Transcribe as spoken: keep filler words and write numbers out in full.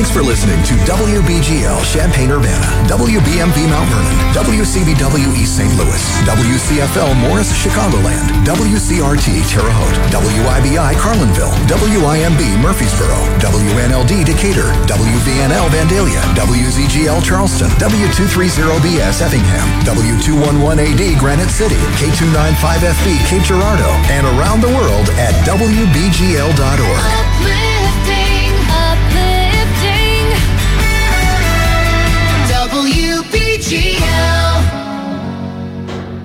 Thanks for listening to W B G L Champaign-Urbana, W B M V Mount Vernon, W C B W East Saint Louis, W C F L Morris Chicagoland, W C R T Terre Haute, W I B I Carlinville, W I M B Murfreesboro, W N L D Decatur, W V N L Vandalia, W Z G L Charleston, W two thirty B S Effingham, W two eleven A D Granite City, K two ninety-five F B Cape Girardeau, and around the world at W B G L dot org.